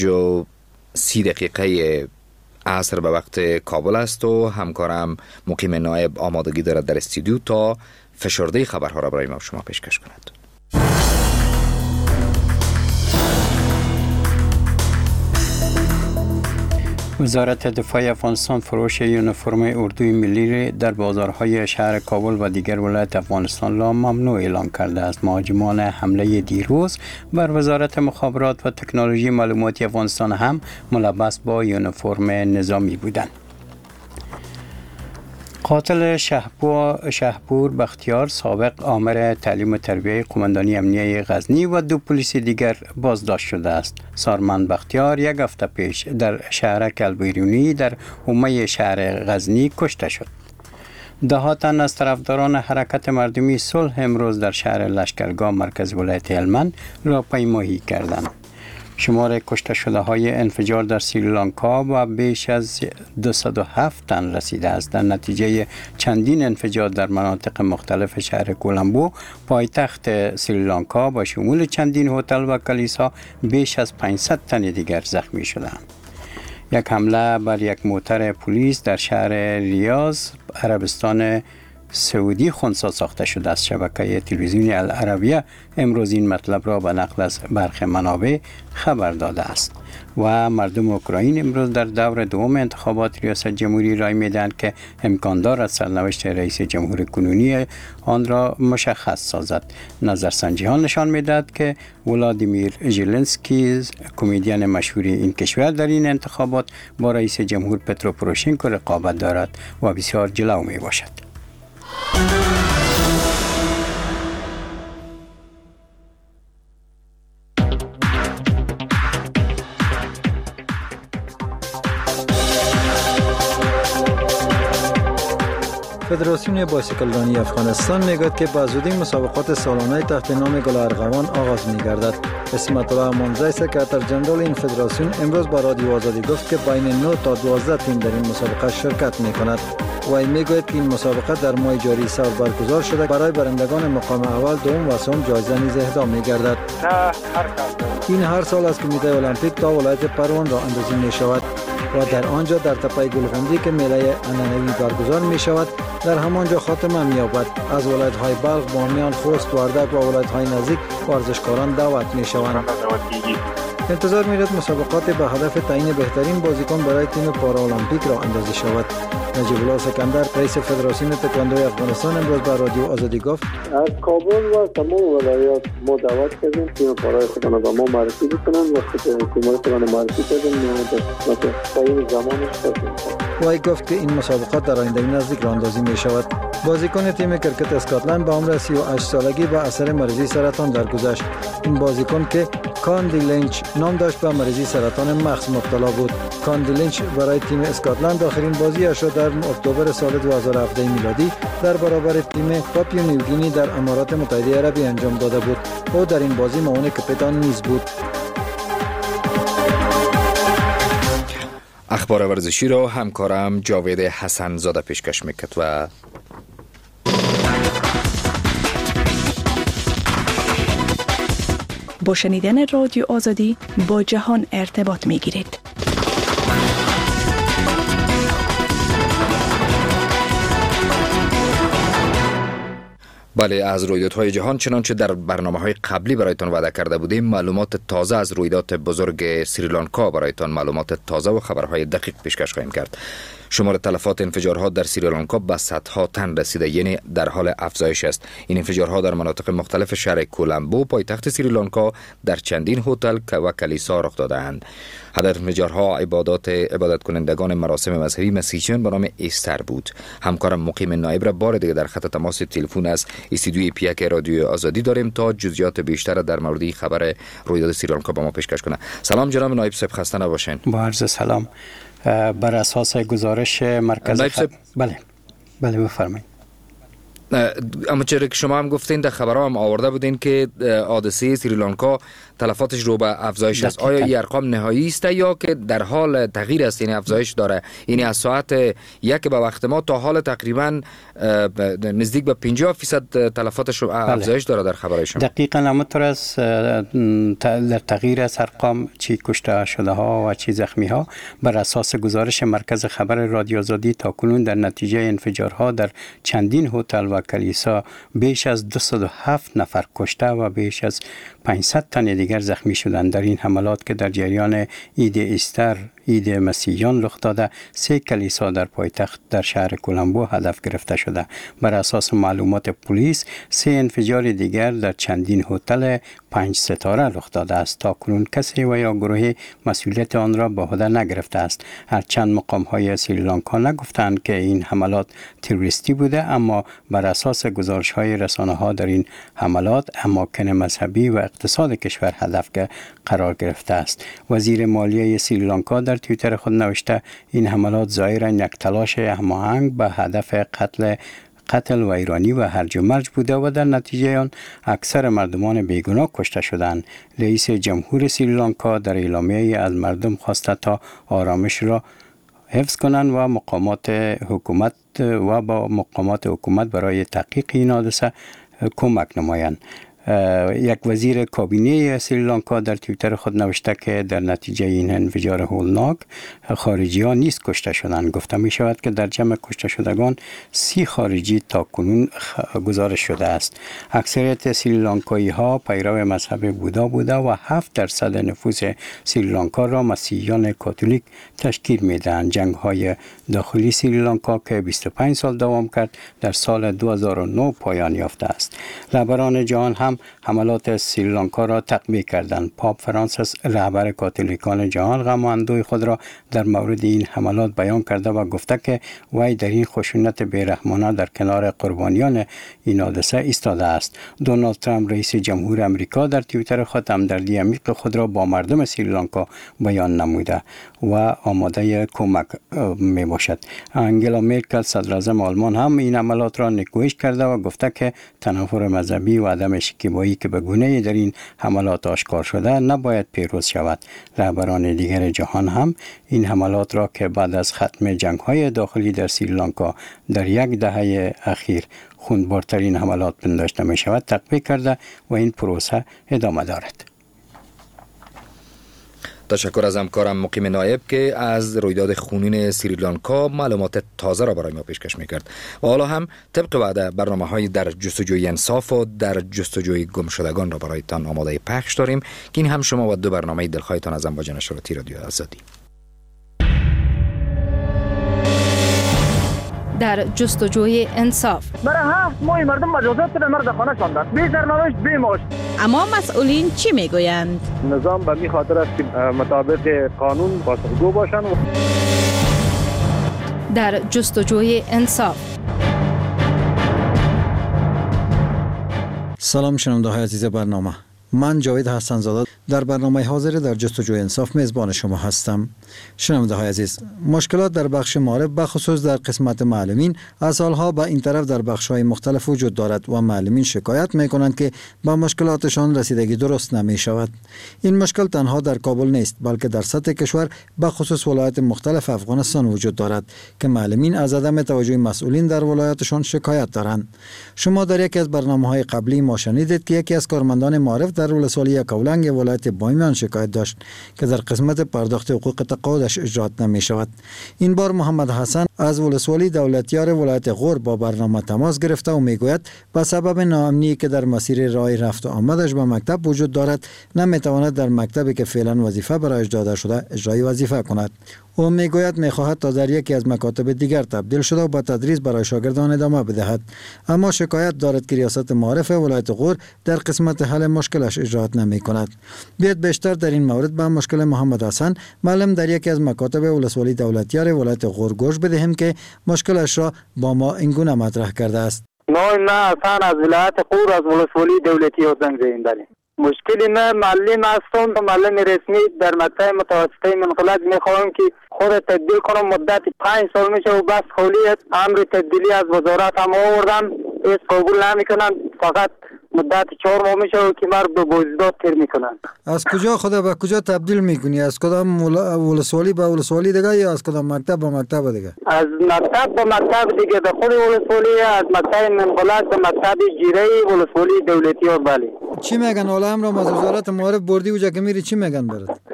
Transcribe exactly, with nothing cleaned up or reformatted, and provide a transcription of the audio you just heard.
جو سی دقیقه عصر به وقت کابل است و همکارم مقیم نایب آمادگی دارد در استودیو تا فشرده خبرها را برای ما شما پیشکش کند. وزارت دفاع افغانستان فروش یونیفرم اردوی ملی در بازارهای شهر کابل و دیگر ولایت افغانستان را ممنوع اعلام کرده است. مهاجمان حمله دیروز بر وزارت مخابرات و تکنولوژی معلوماتی افغانستان هم ملبس با یونیفرم نظامی بودند. قاتل شهپور, شهپور بختیار سابق آمر تعلیم و تربیه قماندانی امنیه غزنی و دو پلیس دیگر بازداشت شده است. سارمن بختیار یک هفته پیش در شهرک البیرونی در حومه شهر غزنی کشته شد. ده تن از طرفداران حرکت مردمی صلح امروز در شهر لشکرگاه مرکز ولایت هلمند راهپیمایی کردند. شمار کشته شده های انفجار در سریلانکا و بیش از دویست و هفت تن رسیده است. در نتیجه چندین انفجار در مناطق مختلف شهر کولمبو پایتخت سریلانکا با شمول چندین هتل و کلیسا بیش از پانصد تن دیگر زخمی شدند. یک حمله بر یک موتر پلیس در شهر ریاض عربستان سعودی خنثی ساخته شده است. شبکه تلویزیونی العربیه امروز این مطلب را به نقل از برخی منابع خبر داده است. و مردم اوکراین امروز در دور دوم انتخابات ریاست جمهوری رای میدهند که امکان دارد سرنوشت رئیس جمهور کنونی آن را مشخص سازد. نظرسنجی ها نشان میدهد که ولادیمیر ژلنسکی کمدین مشهور این کشور در این انتخابات با رئیس جمهور پترو پوروشنکو رقابت دارد و بسیار جلو می باشد. فدراسیون بایسکلرانی افغانستان میگوید که به زودی مسابقات سالانه تحت نام گل ارغوان آغاز میگردد. اسمت الله منزی سکرتر جنرال این فدراسیون امروز با رادیو آزادی گفت که بین نه تا دوازده تیم در این مسابقه شرکت میکند. و میگوید که این مسابقه در ماه جاری سال برگزار شده. برای برندگان مقام اول، دوم و سوم جایزه نیز اهدا میگردد. این هر سال از کمیته المپیک تا ولایت پروان راه اندازی می شود و در آنجا در تپه گلخندی که میله عنعنوی برگزار می شود در همانجا خاتمه می یابد. از ولایت های بلخ، بامیان، خوست، وردک و ولایت های نزدیک ورزشکاران دعوت می شوند. انتظار می رود مسابقات به هدف تعیین بهترین بازیکن برای تیم پارالمپیک را اندازی شود. نجیب الله سکندر رئیس فدراسیون تکواندو افغانستان امروز به رادیو آزادی گفت از کابل و تمام ولایات ما دعوت کردیم تیم پارای خودم به ما معرفی بکنن و تیم خودم معرفی کردیم و تعیین زمانش کردیم. وی گفت که این مسابقات در آینده نزدیک راه اندازی می شود. بازیکن تیم کرکت اسکاتلند به عمر سی و هشت سالگی به اثر مریضی سرطان درگذشت. این بازیکن که کاندی لینچ نام داشت به مریضی سرطان مغز مبتلا بود. کاندی لینچ برای تیم اسکاتلند آخرین بازیش را در اکتبر سال دو هزار و هفده میلادی در برابر تیم پاپیو نیوگینی در امارات متحده عربی انجام داده بود. او در این بازی معاون کاپیتان نیز بود. اخبار ورزشی را همکارم جاوید حسن زاده پیشکش میکرد و با شنیدن رادیو آزادی با جهان ارتباط میگیرید. بله، از رویدادهای جهان چنانچه در برنامه‌های قبلی برایتان وعده کرده بودیم معلومات تازه از رویداد بزرگ سریلانکا برایتان معلومات تازه و خبرهای دقیق پیشکش خواهیم کرد. شمار تلفات انفجارها در سریلانکا به صدها تن رسیده، یعنی در حال افزایش است. این انفجارها در مناطق مختلف شهر کولمبو پایتخت سریلانکا در چندین هتل و کلیسا رخ داده‌اند. هدف انفجارها عبادات عبادت کنندگان مراسم مذهبی مسیحیان به نام ایستر بود. همکارم مقیم نایب را بار دیگر در خط تماس تلفن از استودیوی پیک رادیو آزادی داریم تا جزئیات بیشتر در مورد خبر رویداد سریلانکا با ما پیشکش کنه. سلام جناب نایب صاحب، خسته نباشین. با عرض سلام. بر اساس گزارش مرکز خ... بله بله بفرمایید. اما چرا که شما هم گفتین در خبرها هم آورده بودین که حادثه سریلانکا تلفاتش رو به افزایش است. آیا این ارقام نهایی است یا که در حال تغییر است؟ این افزایش داره، این از ساعت یک به وقت ما تا حال تقریبا نزدیک به پنجاه درصد تلفاتش رو افزایش داره در خبرهای شما؟ دقیقاً همونطور است. در تغییر از ارقام چی کشته شده ها و چی زخمی ها بر اساس گزارش مرکز خبر رادیو آزادی تا کنون در نتیجه انفجارها در چندین هتل و کلیسا بیش از دویست و هفت نفر کشته و بیش از پانصد تن دیگر زخمی شدند. در این حملات که در جریان عید ایستر، عید مسیحیان رخ داده، سه کلیسا در پایتخت در شهر کولمبو هدف گرفته شده. بر اساس معلومات پلیس سه انفجار دیگر در چندین هتل پنج ستاره رخ داده است. تا کنون کسی و یا گروهی مسئولیت آن را به عهده نگرفته است. هرچند مقام های سریلانکا نگفتند که این حملات تروریستی بوده، اما بر اساس گزارش های رسانه ها در این حملات اماکن مذهبی و اقتصاد کشور هدف قرار گرفته است. وزیر مالیه سریلانکا در توییتر خود نوشته این حملات ظاهراً یک تلاش هماهنگ به هدف قتل قتل و ایرانی و هرج و مرج بوده و در نتیجه آن اکثر مردمان بیگناه کشته شدند. رئیس جمهور سریلانکا در اعلامیه از مردم خواسته تا آرامش را حفظ کنند و مقامات حکومت و با مقامات حکومت برای تحقیق این حادثه کمک نمایند. یک وزیر کابینه سریلانکا در توییتر خود نوشته که در نتیجه این انفجار هولناک خارجی ها نیز کشته شدند. گفته می شود که در جمع کشته شدگان سی خارجی تا کنون گزارش شده است. اکثریت سریلانکایی ها پیرو مذهب بودا بوده و هفت درصد نفوس سریلانکا را مسیحیان کاتولیک تشکیل می دهند. جنگ های داخلی سریلانکا که بیست و پنج سال دوام کرد در سال دو هزار و نه پایان یافته است. رهبران جهان هم حملات سریلانکا را تقویه کردند. پاپ فرانسیس رهبر کاتولیکان جهان غم و اندوه خود را در مورد این حملات بیان کرده و گفته که وی در این خشونت بیرحمانه در کنار قربانیان این حادثه ایستاده است. دونالد ترامپ رئیس جمهور امریکا در توییتر خود همدردی عمیق خود را با مردم سریلانکا بیان نموده و آماده کمک می باشد. انگلا مرکل صدر اعظم آلمان هم این حملات را نکوهش کرده و گفته که تنافر مذهبی و عدم شکیبایی که به گونه‌ای در این حملات آشکار شده نباید پیروز شود. رهبران دیگر جهان هم این حملات را که بعد از ختم جنگ‌های داخلی در سریلانکا در یک دهه اخیر خونبارترین حملات پنداشته می شود تقویه کرده و این پروسه ادامه دارد. تشکر از همکارم مقیم نایب که از رویداد خونین سریلانکا معلومات تازه را برای ما پیشکش میکرد. و حالا هم طبق وعده برنامه‌های در جستجوی انصاف و در جستجوی گمشدگان را برایتان آماده پخش داریم که این هم شما و دو برنامه دلخواهتان از امواج نشراتی رادیو آزادی. در جستجوی انصاف برای هفت ماه مردم مجازات به مرد خانه شاندن، بی سرنوشت بی معاش. اما مسئولین چی میگویند؟ نظام به می خاطر است که مطابق قانون پاسخگو باشند. در جستجوی انصاف. سلام شنونده های عزیز برنامه، من جاوید حسن‌زاده در برنامه حاضر در جستجوی انصاف میزبان شما هستم. شنونده های عزیز، مشکلات در بخش معارف بخصوص در قسمت معلمین از سالها به این طرف در بخش‌های مختلف وجود دارد و معلمین شکایت می‌کنند که با مشکلاتشان رسیدگی درست نمی‌شود. این مشکل تنها در کابل نیست بلکه در سطح کشور بخصوص ولایات مختلف افغانستان وجود دارد که معلمین از عدم توجه مسئولین در ولایاتشان شکایت دارند. شما در یکی از برنامه‌های قبلی ما شنیدید که یکی از کارمندان معارف در ولسوالی کولنگ ولایت بامیان شکایت داشت که در قسمت پرداخت حقوق تقاعدش اجرات نمی شود. این بار محمد حسن از ولسوالی دولتیار ولایت غور با برنامه تماس گرفته و میگوید به سبب ناامنی که در مسیر راه رفت و آمدش به مکتب وجود دارد نمیتواند در مکتبی که فعلا وظیفه برایش داده شده اجرای وظیفه کند. او میگوید میخواهد تا در یکی از مکاتب دیگر تبدیل شده و با تدریس برای شاگردان ادامه بدهد، اما شکایت دارد که ریاست معارف ولایت غور در قسمت حل مشکلش اجرات نمی کند. بیاید بیشتر در این مورد به مشکل محمد حسن معلم در یکی از مکاتب ولسوالی دولتیار ولایت غور گوش بدهیم که مشکلش را با ما اینگونه مطرح کرده است. نام من حسن از ولایت غور از ولسوالی دولتیار زنگ زدم. مشکلی من معلم هستم، معلم رسمی در مکتب متوسطه منقلک. میخواهم که خود تبدیل کنم. مدت پنج سال میشه و بس خولی امر تبدیلی از وزارت هم آوردم، هیچ قبول نمیکنن. فقط مدت چهار ماه میشه که مر به بازداشت تیر میکنن. از کجا خدا به کجا تبدیل میکنی؟ از کدام ولسوالی به ولسوالی دیگه یا از کدام مکتب به مکتب دیگه؟ از مکتب به مکتب دیگه در خود ولسوالی، از مکتب منقلت به مکتب جیره ولسوالی دولتی ها. بله. چی میگن حالا امر از وزارت معارف بردی اوجا که میری چی میگن برات؟